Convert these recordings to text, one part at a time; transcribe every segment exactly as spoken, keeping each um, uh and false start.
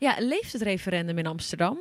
Ja, leeft het referendum in Amsterdam?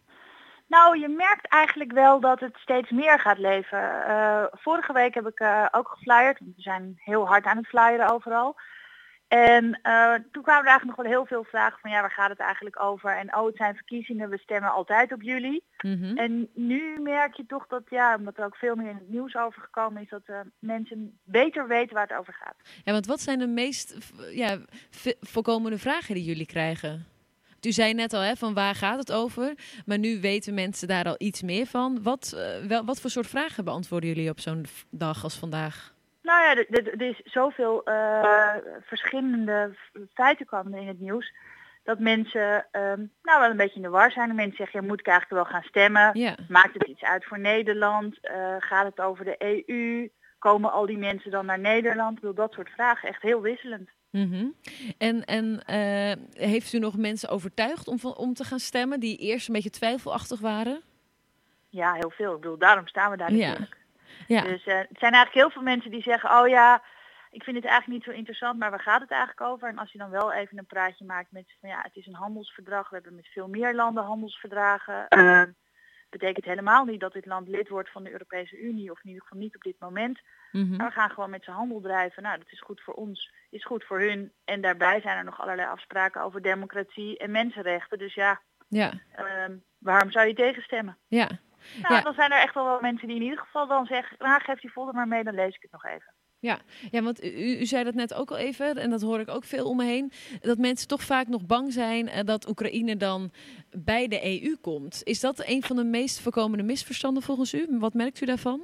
Nou, je merkt eigenlijk wel dat het steeds meer gaat leven. Uh, vorige week heb ik uh, ook geflyerd, want we zijn heel hard aan het flyeren overal. En uh, toen kwamen er eigenlijk nog wel heel veel vragen van ja, waar gaat het eigenlijk over? En oh, het zijn verkiezingen, we stemmen altijd op jullie. Mm-hmm. En nu merk je toch dat, ja, omdat er ook veel meer in het nieuws over gekomen is, dat uh, mensen beter weten waar het over gaat. Ja, want wat zijn de meest ja, v- voorkomende vragen die jullie krijgen? U zei net al, hè, van waar gaat het over? Maar nu weten mensen daar al iets meer van. Wat, uh, wel, wat voor soort vragen beantwoorden jullie op zo'n dag als vandaag? Nou ja, er, er, er is zoveel uh, verschillende feiten komen in het nieuws. Dat mensen um, nou wel een beetje in de war zijn. En mensen zeggen, ja, moet ik eigenlijk wel gaan stemmen? Ja. Maakt het iets uit voor Nederland? Uh, gaat het over de E U? Komen al die mensen dan naar Nederland? Ik bedoel, dat soort vragen, echt heel wisselend. Mm-hmm. En, en uh, heeft u nog mensen overtuigd om, om te gaan stemmen die eerst een beetje twijfelachtig waren? Ja, heel veel. Ik bedoel, daarom staan we daar natuurlijk. Ja. Dus uh, het zijn eigenlijk heel veel mensen die zeggen, oh ja, ik vind het eigenlijk niet zo interessant, maar waar gaat het eigenlijk over? En als je dan wel even een praatje maakt met van ja, het is een handelsverdrag, we hebben met veel meer landen handelsverdragen. Uh, betekent helemaal niet dat dit land lid wordt van de Europese Unie, of in ieder geval niet op dit moment. Mm-hmm. Maar we gaan gewoon met z'n handel drijven. Nou, dat is goed voor ons, is goed voor hun. En daarbij zijn er nog allerlei afspraken over democratie en mensenrechten. Dus ja, ja. Uh, waarom zou je tegenstemmen? Ja. Nou, ja. dan zijn er echt wel wel mensen die in ieder geval dan zeggen, nou, geef die folder maar mee, dan lees ik het nog even. Ja, ja, want u, u zei dat net ook al even, en dat hoor ik ook veel om me heen, dat mensen toch vaak nog bang zijn uh, dat Oekraïne dan bij de E U komt. Is dat een van de meest voorkomende misverstanden volgens u? Wat merkt u daarvan?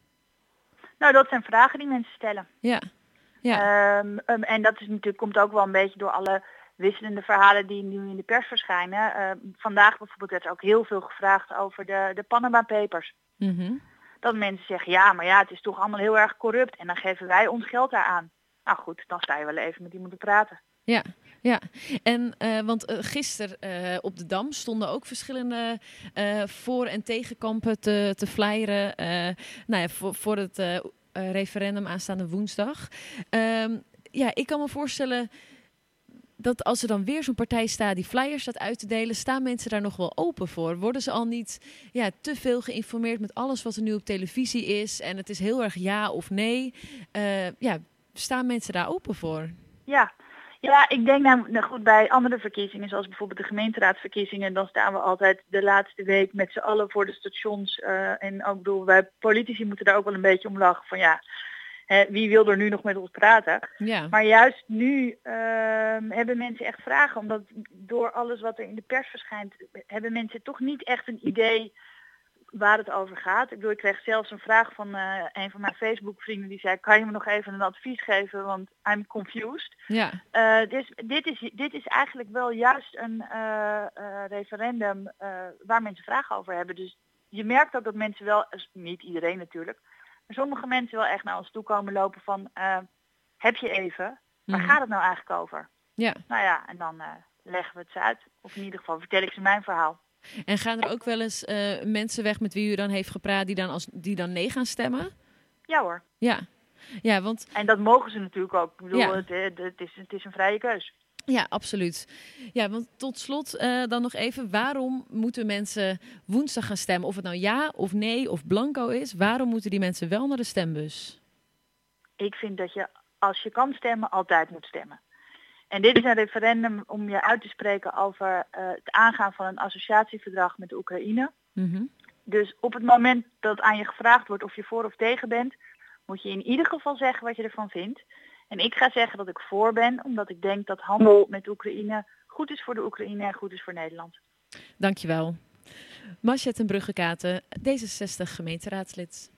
Nou, dat zijn vragen die mensen stellen. Ja. ja. Um, um, en dat is natuurlijk, komt ook wel een beetje door alle wisselende verhalen die nu in de pers verschijnen. Uh, vandaag bijvoorbeeld werd er ook heel veel gevraagd over de, de Panama Papers. Mm-hmm. Dat mensen zeggen, ja, maar ja, het is toch allemaal heel erg corrupt en dan geven wij ons geld daaraan. Nou goed, dan sta je wel even met die moeten praten. Ja, ja. En uh, want uh, gisteren uh, op de Dam stonden ook verschillende uh, voor- en tegenkampen te, te flyeren. Uh, nou ja, voor, voor het uh, uh, referendum aanstaande woensdag. Um, ja, ik kan me voorstellen dat als er dan weer zo'n partij staat die flyers staat uit te delen, staan mensen daar nog wel open voor? Worden ze al niet ja, te veel geïnformeerd met alles wat er nu op televisie is en het is heel erg ja of nee? Uh, ja, staan mensen daar open voor? Ja, ja ik denk nou, nou goed, bij andere verkiezingen, zoals bijvoorbeeld de gemeenteraadsverkiezingen, dan staan we altijd de laatste week met z'n allen voor de stations. Uh, en ook bedoel, wij politici moeten daar ook wel een beetje om lachen van ja, He, wie wil er nu nog met ons praten? Ja. Maar juist nu uh, hebben mensen echt vragen. Omdat door alles wat er in de pers verschijnt, hebben mensen toch niet echt een idee waar het over gaat. Ik bedoel, ik kreeg zelfs een vraag van uh, een van mijn Facebook vrienden die zei, kan je me nog even een advies geven, want I'm confused. Ja. Uh, dus dit is, dit is eigenlijk wel juist een uh, uh, referendum uh, waar mensen vragen over hebben. Dus je merkt ook dat mensen wel, niet iedereen natuurlijk, maar sommige mensen wel echt naar ons toe komen lopen van, uh, heb je even, waar mm-hmm. gaat het nou eigenlijk over? Ja. Nou ja, en dan uh, leggen we het ze uit. Of in ieder geval vertel ik ze mijn verhaal. En gaan er ook wel eens uh, mensen weg met wie u dan heeft gepraat die dan, als, die dan nee gaan stemmen? Ja hoor. Ja. Ja, want... En dat mogen ze natuurlijk ook. Ik bedoel, ja. het, het, het, is, het is een vrije keus. Ja, absoluut. Ja, want tot slot uh, dan nog even, waarom moeten mensen woensdag gaan stemmen? Of het nou ja of nee of blanco is, waarom moeten die mensen wel naar de stembus? Ik vind dat je, als je kan stemmen, altijd moet stemmen. En dit is een referendum om je uit te spreken over uh, het aangaan van een associatieverdrag met de Oekraïne. Mm-hmm. Dus op het moment dat aan je gevraagd wordt of je voor of tegen bent, moet je in ieder geval zeggen wat je ervan vindt. En ik ga zeggen dat ik voor ben, omdat ik denk dat handel met Oekraïne goed is voor de Oekraïne en goed is voor Nederland. Dankjewel. Masja ten Bruggekaten, D zesenzestig gemeenteraadslid.